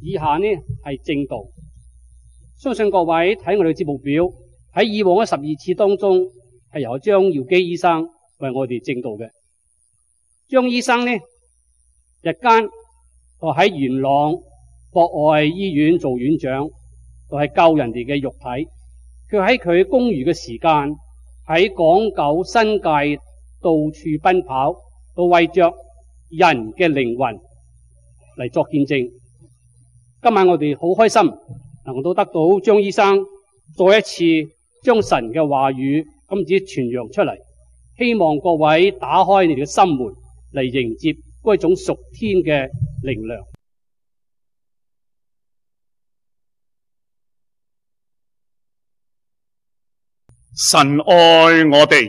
以下呢係正道。相信各位睇我哋嘅節目表，喺以往嘅12次當中係由張耀基醫生為我哋正道嘅。張醫生呢日間就喺元朗博愛醫院做院長，就係救人哋嘅肉體。佢喺佢公餘嘅時間喺港九新界到處奔跑，都為着人嘅靈魂嚟作見證。今晚我哋好開心能夠得到張醫生再一次將神嘅話語咁子傳揚出嚟，希望各位打開你哋嘅心門嚟迎接嗰種屬天嘅靈糧。 神愛我哋，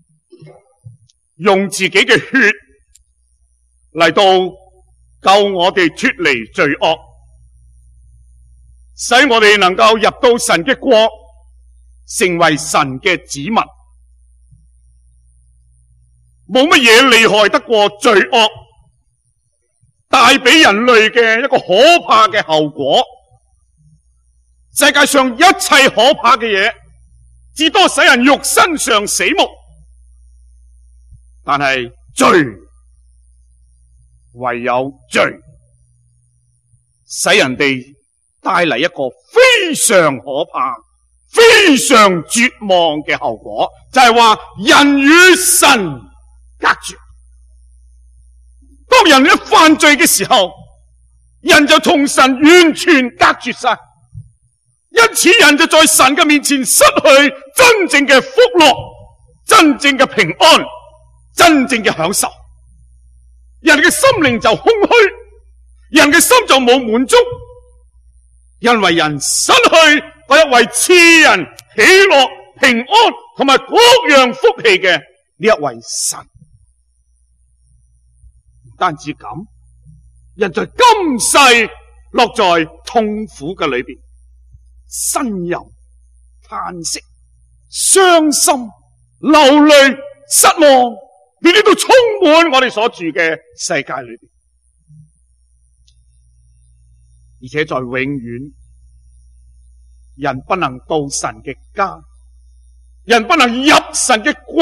用自己嘅血嚟到救我哋脫離罪惡，使我哋能夠入到神嘅國，成為神嘅子民。冇乜嘢厲害得過罪惡帶俾人類嘅一個可怕嘅後果。世界上一切可怕嘅嘢，至多使人肉身上死亡，但係罪，唯有罪，使人哋帶嚟一個非常可怕、非常絕望嘅後果，就係話人與神隔絕。當人一犯罪嘅時候，人就同神完全隔絕晒。因此人就在神嘅面前失去真正嘅福樂，真正嘅平安，真正嘅享受。人嘅心靈就空虛，人嘅心就冇滿足，因為人失去嗰一位賜人喜樂、平安同埋各樣福氣嘅呢一位神。唔單止咁，人在今世落在痛苦嘅裏邊，呻吟、嘆息、傷心、流淚、失望，呢啲都充滿我哋所住嘅世界裏邊。而且在永遠，人不能到神嘅家，人不能入神嘅國，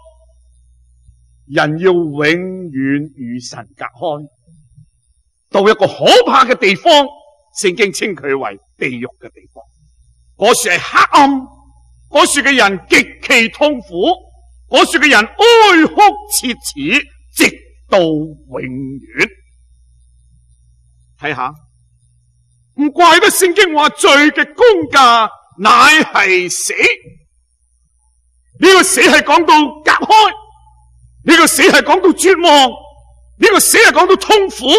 人要永遠與神隔開，到一個可怕嘅地方，聖經稱佢為地獄嘅地方。嗰處係黑暗，嗰處嘅人極其痛苦，嗰處嘅人哀哭切齒，直到永遠。睇下，唔怪得聖經話罪嘅工價乃係死。呢個死係講到隔開，呢個死係講到絕望，呢個死係講到痛苦。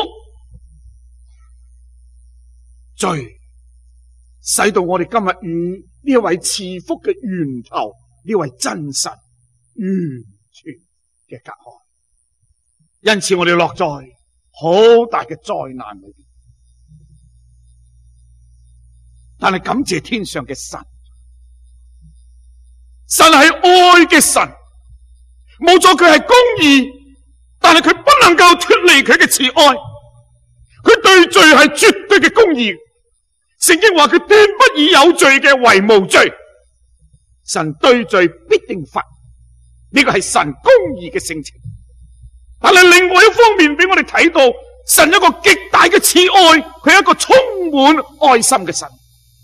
罪使到我哋今日與呢一位賜福嘅源頭，呢位真神完全嘅隔開，因此我哋落在好大嘅災難裏邊。但係感謝天上嘅神，神係愛嘅神，冇錯佢係公義，但係佢不能夠脫離佢嘅慈愛，佢對罪係絕對嘅公義。聖經話佢斷不以有罪嘅為無罪，神對罪必定罰，呢個係神公義嘅性情。但係另外一方面俾我哋睇到，神一個極大嘅慈愛，佢係一個充滿愛心嘅神。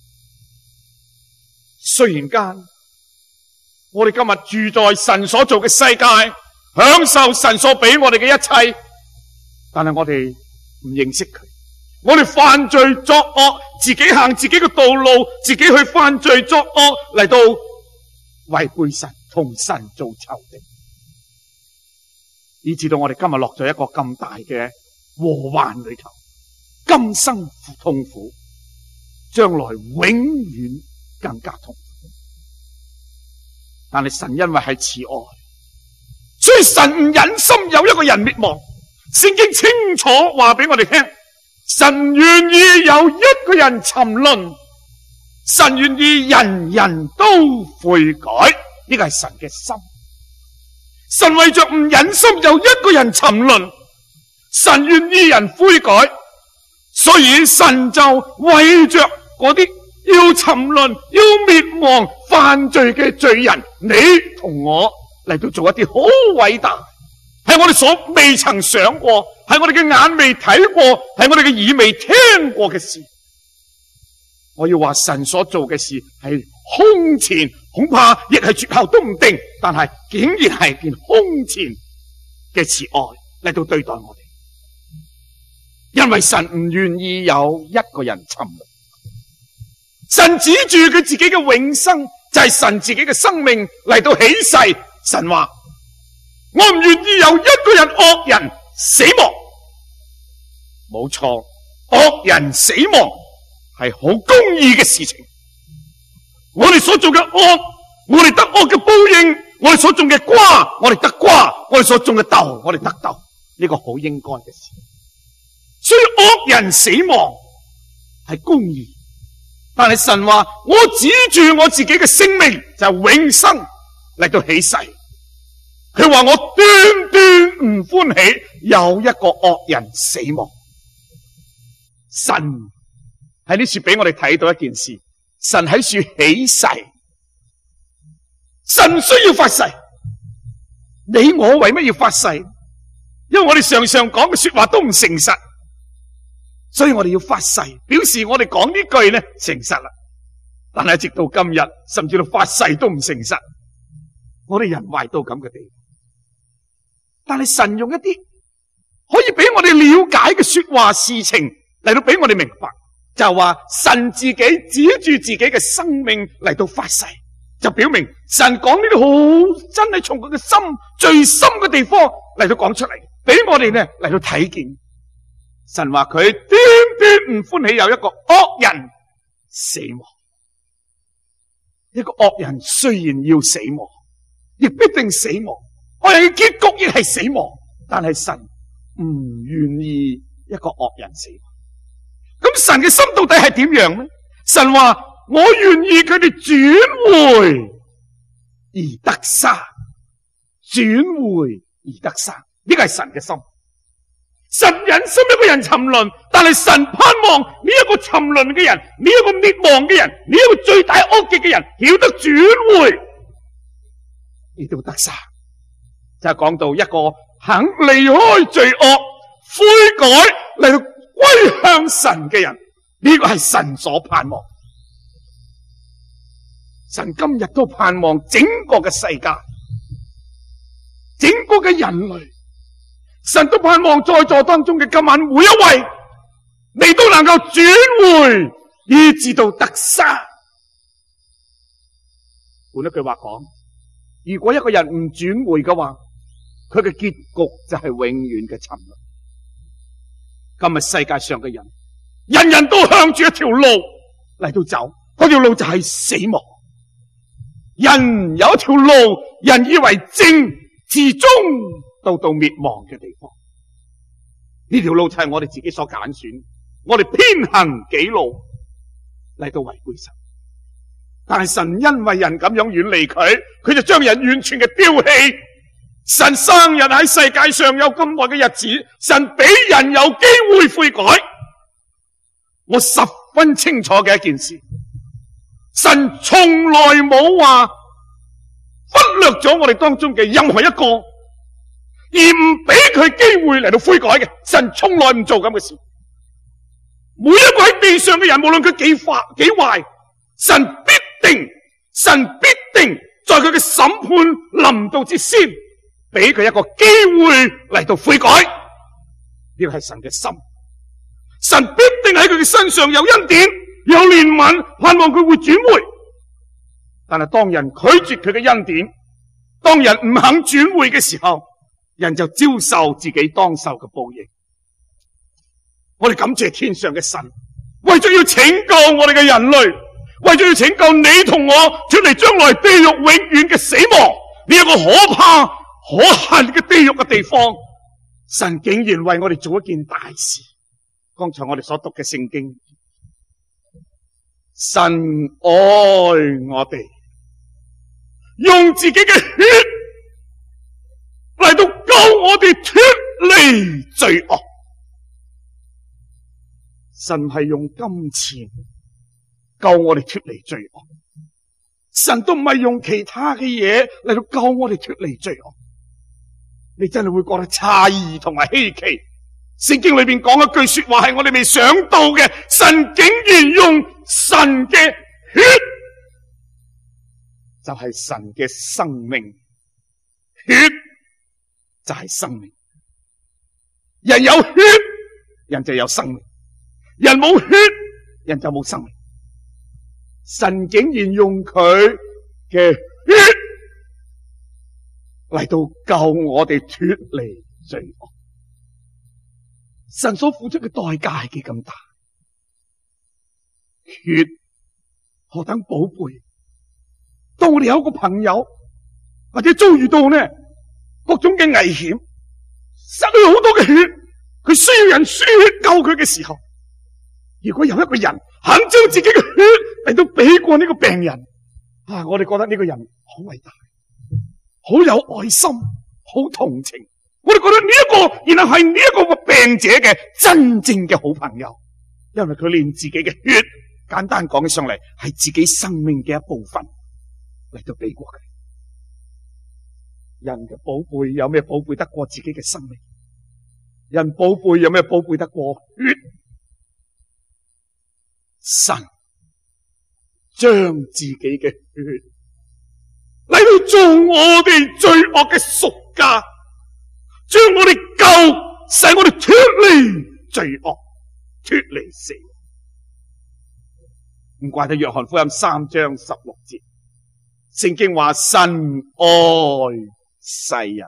雖然間我哋今日住在神所做嘅世界，享受神所俾我哋嘅一切，但係我哋唔認識佢。我哋犯罪作惡，自己行自己嘅道路，自己去犯罪作惡，嚟到違背神，同神做仇敵，以致到我哋今日落咗一個咁大嘅禍患裏頭，今生痛苦，將來永遠更加痛苦。但係神因為係慈愛，所以神唔忍心有一個人滅亡。聖經清楚話俾我哋聽，神願意有一個人沉淪，神願意人人都悔改，呢個係神嘅心。神為着唔忍心有一個人沉淪，神願意人悔改， 所以神就為着嗰啲要沉淪、要滅亡、犯罪嘅罪人，你同我嚟到做一啲好偉大，係我哋所未曾想過，係我哋嘅眼未睇過，係我哋嘅耳未聽過嘅事。我要話神所做嘅事係空前，恐怕亦係絕後都唔定，但係竟然係件空前嘅慈愛嚟到對待我哋，因為神唔願意有一個人沉淪。神指住佢自己嘅永生，就係神自己嘅生命嚟到起誓。神話我唔願意有一個人惡人死亡。冇錯，惡人死亡係好公義嘅事情。我哋所做嘅惡，我哋得惡嘅報應；我哋所種嘅瓜，我哋得瓜；我哋所種嘅豆，我哋得豆。呢個好應該嘅事。所以惡人死亡係公義，但係神話我指住我自己嘅生命就係永生嚟到起誓。佢話我斷斷唔歡喜有一個惡人死亡。神喺呢處俾我哋睇到一件事，神喺處起誓，神需要發誓。你我為乜要發誓？因為我哋常常講嘅說話都唔誠實，所以我哋要發誓，表示我哋講呢句呢誠實啦。但係直到今日，甚至到發誓都唔誠實，我哋人壞到咁嘅地步。但係神用一啲可以俾我哋了解嘅說話事情嚟到俾我哋明白，就話神自己指住自己嘅生命嚟到發誓，就表明神講呢啲好真係從佢嘅心最深嘅地方嚟到講出嚟，俾我哋呢嚟到睇見。神話佢斷斷唔歡喜有一個惡人死亡。一個惡人雖然要死亡，亦必定死亡，惡人嘅結局亦係死亡，但係神唔願意一個惡人死亡。咁神嘅心到底係點樣呢？神話我願意佢哋轉回而得生，轉回而得生，呢個係神嘅心。神忍心一個人沉淪，但係神盼望呢一個沉淪嘅人，呢一個滅亡嘅人，呢一個最大惡極嘅人，曉得轉回而到得生。就係講到一個肯離開罪惡、悔改嚟到歸向神嘅人，呢個係神所盼望。神今日都盼望整個嘅世界，整個嘅人類，神都盼望在座當中嘅今晚每一位，你都能夠轉回，以至到得生。換一句話講，如果一個人唔轉回嘅話，佢嘅結局就係永遠嘅沉淪。今日世界上嘅人，人人都向住一條路嚟到走，嗰條路就係死亡。人有一條路，人以為正，至終到滅亡嘅地方。呢條路就係我哋自己所揀選，我哋偏行己路嚟到違背神。但係神因為人咁樣遠離佢，佢就將人完全嘅丟棄。神生人喺世界上有咁耐嘅日子，神俾人有機會悔改。我十分清楚嘅一件事，神從來冇話忽略咗我哋當中嘅任何一個，而唔俾佢機會嚟到悔改嘅。神從來唔做咁嘅事。每一個喺地上嘅人，無論佢幾壞，神必定在佢嘅審判臨到之先，俾佢一個機會嚟到悔改。呢個係神嘅心。神必定喺佢嘅身上有恩典，有憐憫，盼望佢會轉回。但係當人拒絕佢嘅恩典，當人唔肯轉回嘅時候，人就遭受自己當受嘅報應。我哋感謝天上嘅神，為咗要拯救我哋嘅人類，為咗要拯救你同我脫離將來地獄永遠嘅死亡，呢一個可怕可恨嘅地獄嘅地方，神竟然為我哋做一件大事。剛才我哋所讀嘅聖經，神愛我哋，用自己嘅血嚟到救我哋脫離罪惡。 神係用金錢救我哋脫離罪惡，神都唔係用其他嘅嘢嚟到救我哋脫離罪惡。你真係會覺得詫異同埋稀奇。聖經裏邊講一句說話係我哋未想到嘅，神竟然用神嘅血，就係神嘅生命。血就係生命。人有血，人就有生命；人冇血，人就冇生命。神竟然用佢嘅血嚟到救我哋脫離罪惡。神所付出嘅代價係幾咁大？血何等寶貝！當我哋有一個朋友或者遭遇到呢各種嘅危險，失去好多嘅血，佢需要人輸血救佢嘅時候，如果有一個人肯將自己嘅血嚟到俾過呢個病人，我哋覺得呢個人好偉大，好有愛心，好同情。我哋覺得呢一個然後係呢一個病者嘅真正嘅好朋友，因為佢連自己嘅血，簡單講起上嚟係自己生命嘅一部分嚟到俾過佢。人嘅寶貝有咩寶貝得過自己嘅生命？人寶貝有咩寶貝得過血？神將自己嘅血嚟到做我哋罪惡嘅贖價，將我哋救，使我哋脫離罪惡，脫離死亡。唔怪得約翰福音3章16節，聖經話神愛世人，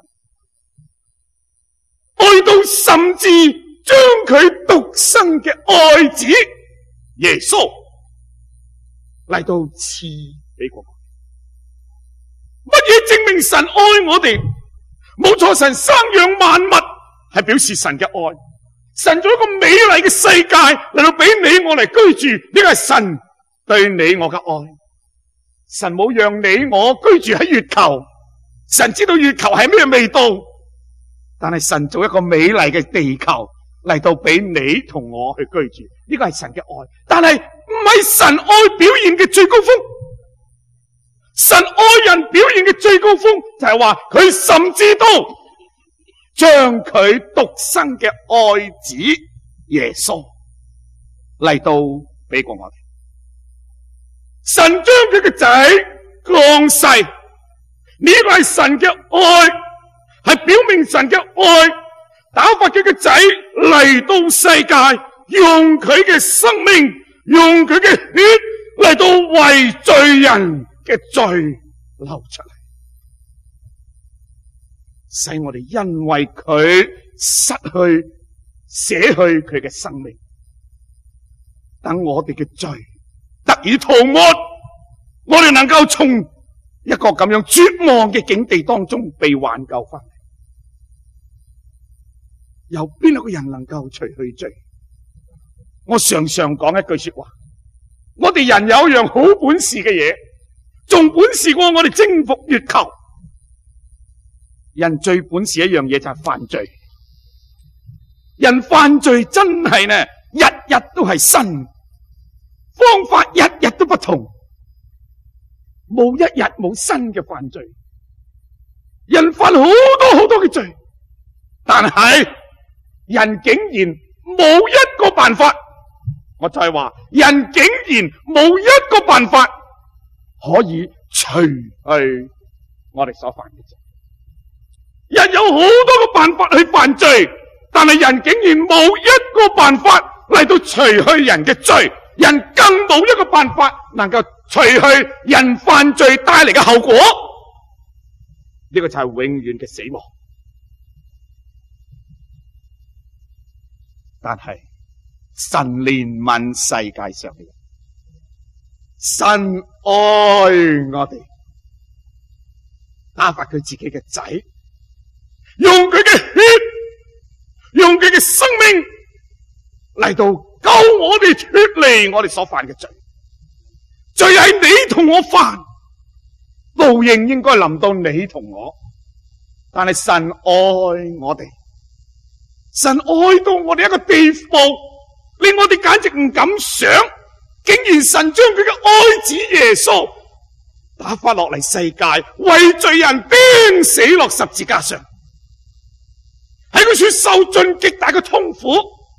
愛到甚至將佢獨生嘅愛子耶穌嚟到賜俾我。乜嘢證明神愛我哋？冇錯，神生養萬物係表示神嘅愛。神做一個美麗嘅世界嚟到俾你我嚟居住，呢個係神對你我嘅愛。神冇讓你我居住喺月球，神知道月球係咩味道，但係神做一個美麗嘅地球嚟到俾你同我去居住，呢個係神嘅愛。但係唔係神愛表現嘅最高峰。神愛人表現嘅最高峰就係話佢甚至都將佢獨生嘅愛子耶穌嚟到俾過我哋。神將佢嘅仔降世，呢個係神嘅愛，係表明神嘅愛，打發佢嘅仔嚟到世界，用佢嘅生命，用佢嘅血嚟到為罪人嘅罪流出嚟，使我哋因為佢失去捨去佢嘅生命，等我哋嘅罪得以塗抹，我哋能夠從一個咁樣絕望嘅境地當中被挽救翻嚟。有邊一個人能夠除去罪？我常常講一句說話，我哋人有一樣好本事嘅嘢，仲本事過我哋征服月球。人最本事一樣嘢就係犯罪。人犯罪真係呢，日日都係新，方法日日都不同，冇一日冇新嘅犯罪。人犯好多好多嘅罪，但係人竟然冇一個辦法，我就係話人竟然冇一個辦法可以除去我哋所犯嘅罪。人有好多個辦法去犯罪，但係人竟然冇一個辦法嚟到除去人嘅罪，人更冇一個辦法能夠除去人犯罪帶嚟嘅後果。呢個就係永遠嘅死亡。但係神憐憫世界上嘅人，神愛我哋，打發佢自己嘅仔，用佢嘅血，用佢嘅生命嚟到救我哋脫離我哋所犯嘅罪。罪係你同我犯，報應應該臨到你同我，但係神愛我哋，神愛到我哋一個地步， 令我哋簡直唔敢想，竟然神將佢嘅愛子耶穌打發落嚟世界，為罪人釘死落十字架上，喺佢處受盡極大嘅痛苦，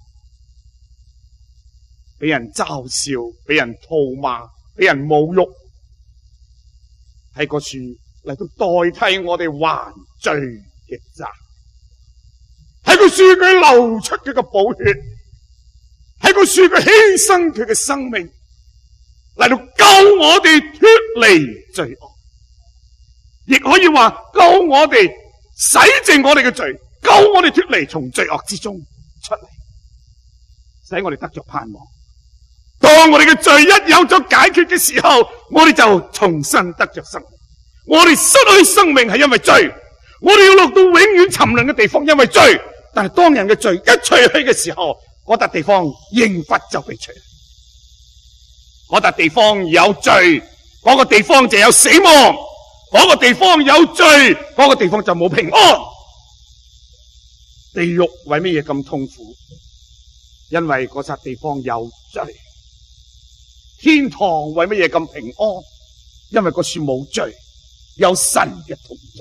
俾人嘲笑，俾人吐罵，俾人侮辱，喺嗰處嚟到代替我哋還罪嘅債，喺個處佢流出佢嘅寶血，喺個處佢犧牲佢嘅生命嚟到救我哋脫離罪惡，亦可以話救我哋洗淨我哋嘅罪，救我哋脫離從罪惡之中出嚟，使我哋得着盼望。當我哋嘅罪一有咗解決嘅時候，我哋就重新得着生命。我哋失去生命係因為罪，我哋要落到永遠沉淪嘅地方，因為罪。但係當人嘅罪一除去嘅時候，嗰笪地方刑罰就被除去。嗰笪地方有罪，嗰個地方就有死亡；嗰個地方有罪，嗰個地方就冇平安。地獄為乜嘢咁痛苦？因為嗰笪地方有罪。天堂為乜嘢咁平安？因為嗰處冇罪，有神嘅同在。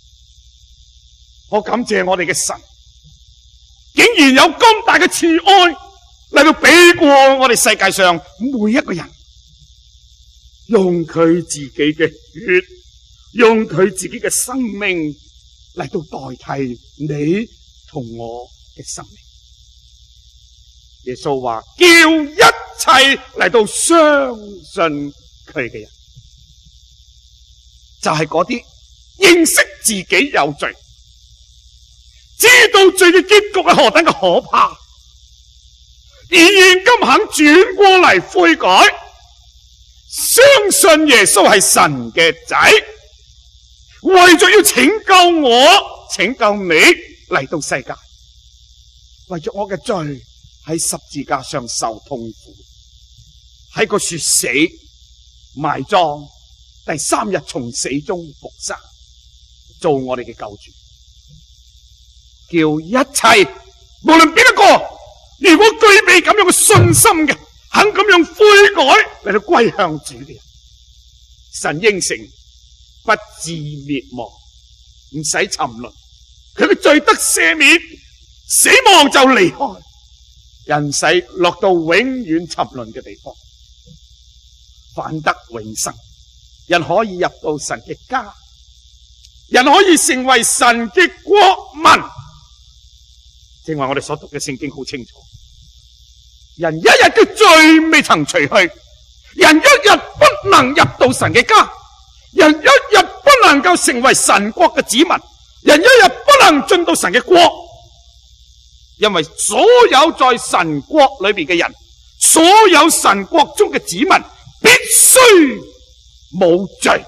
我感謝我哋嘅神，竟然有咁大嘅慈愛嚟到俾過我哋世界上每一個人，用佢自己嘅血，用佢自己嘅生命嚟到代替你同我嘅生命。耶穌話叫一切嚟到相信佢嘅人，就係嗰啲認識自己有罪，知道罪嘅結局係何等嘅可怕，而現今肯轉過嚟悔改，相信耶穌係神嘅仔，為咗要拯救我、拯救你嚟到世界，為咗我嘅罪喺十字架上受痛苦，喺個處死埋葬，第三日從死中復生，做我哋嘅救主。叫一切無論邊一個，如果具備咁樣嘅信心嘅，肯咁樣悔改嚟到歸向主嘅人，神應承不至滅亡，唔使沉淪，佢嘅罪得赦免，死亡就離開，人使落到永遠沉淪嘅地方，反得永生。人可以入到神嘅家，人可以成為神嘅國民。正話我哋所讀嘅聖經好清楚，人一日嘅罪未曾除去，人一日不能入到神嘅家，人一日不能夠成為神國嘅子民，人一日不能進到神嘅國。因為所有在神國裏邊嘅人，所有神國中嘅子民必須冇罪，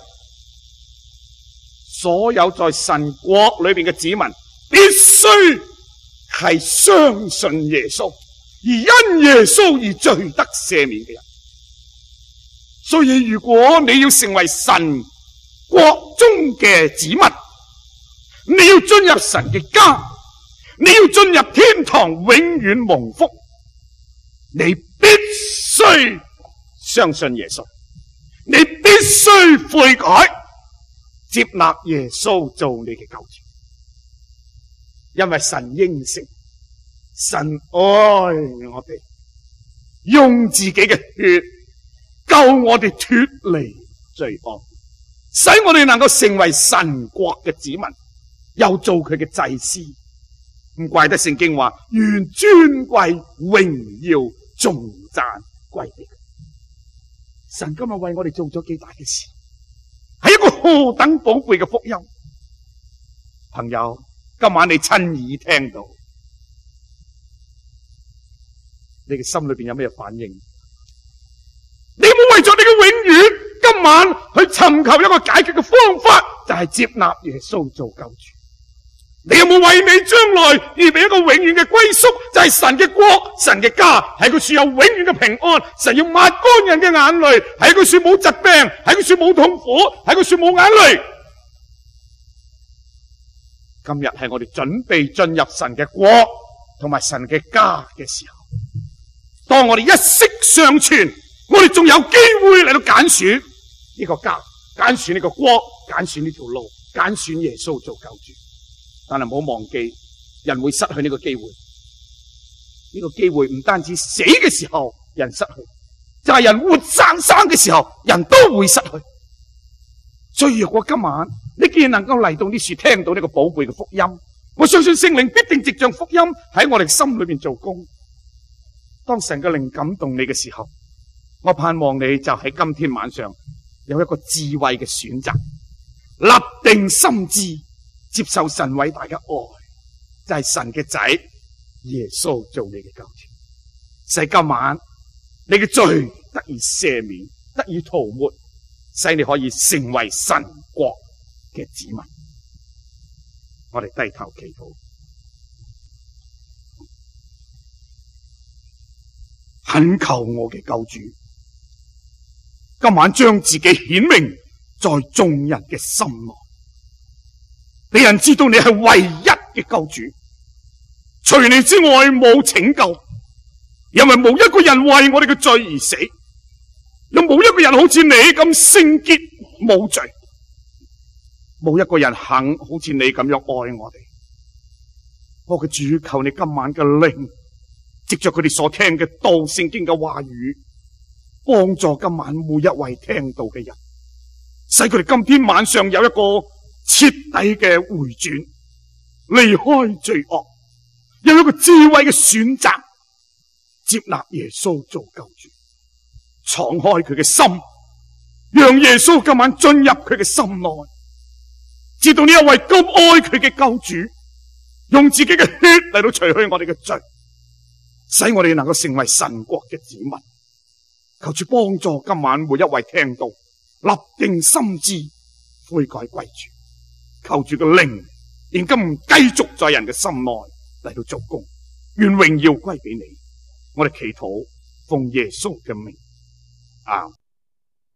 所有在神國裏邊嘅子民必須係相信耶穌，而因耶穌而罪得赦免嘅人。所以如果你要成為神國中嘅子民，你要進入神嘅家，你要進入天堂永遠蒙福，你必須相信耶穌，你必須悔改，接納耶穌做你嘅救主。因為神應承，神愛我哋，用自己嘅血救我哋脫離罪惡，使我哋能夠成為神國嘅子民，又做佢嘅祭司。唔怪得聖經話，願尊貴榮耀頌讚歸俾佢。神今日為我哋做咗幾大嘅事，係一個何等寶貴嘅福音。朋友，今晚你親耳聽到，你嘅心裏邊有咩反應？你有冇為咗你嘅永遠，今晚去尋求一個解決嘅方法，就係接納耶穌做救主？你有冇為你將來預備一個永遠嘅歸宿，就係神嘅國、神嘅家，喺個處有永遠嘅平安，神要抹乾人嘅眼淚，喺個處冇疾病，喺個處冇痛苦，喺個處冇眼淚。今日係我哋準備進入神嘅國同埋神嘅家嘅時候， 當我哋一息尚存，我哋仲有機會嚟到揀選呢個家，揀選呢個國，揀選呢條路，揀選耶穌做救主。但係唔好忘記，人會失去呢個機會。呢個機會唔單止死嘅時候人失去，就係人活生生嘅時候人都會失去。所以如果今晚你既然能夠嚟到呢處聽到呢個寶貝嘅福音，我相信聖靈必定藉着福音喺我哋心裏面做工。當神嘅靈感動你嘅時候，我盼望你就喺今天晚上有一個智慧嘅選擇，立定心志接受神偉大嘅愛，就係神嘅仔耶穌做你嘅救主，使今晚你嘅罪得以赦免，得以塗抹，使你可以成為神國嘅子民。我哋低頭祈禱，懇求我嘅救主，今晚將自己顯明在眾人嘅心內，俾人知道你係唯一嘅救主，除你之外冇拯救，因為冇一個人為我哋嘅罪而死，又冇一個人好似你咁聖潔冇罪，冇一個人肯好似你咁樣愛我哋。我嘅主，求你今晚嘅靈藉着佢哋所聽嘅道聖經嘅話語，幫助今晚每一位聽到嘅人，使佢哋今天晚上有一個徹底嘅回轉，離開罪惡，有一個智慧嘅選擇，接納耶穌做救主，敞開佢嘅心，讓耶穌今晚進入佢嘅心內，知道呢一位咁愛佢嘅救主，用自己嘅血嚟到除去我哋嘅罪，使我哋能夠成為神國嘅子民。求主幫助今晚每一位聽到，立定心志，悔改歸主。求主嘅靈，現今繼續在人嘅心內嚟到做工，願榮耀歸俾你。我哋祈禱，奉耶穌嘅名，阿們。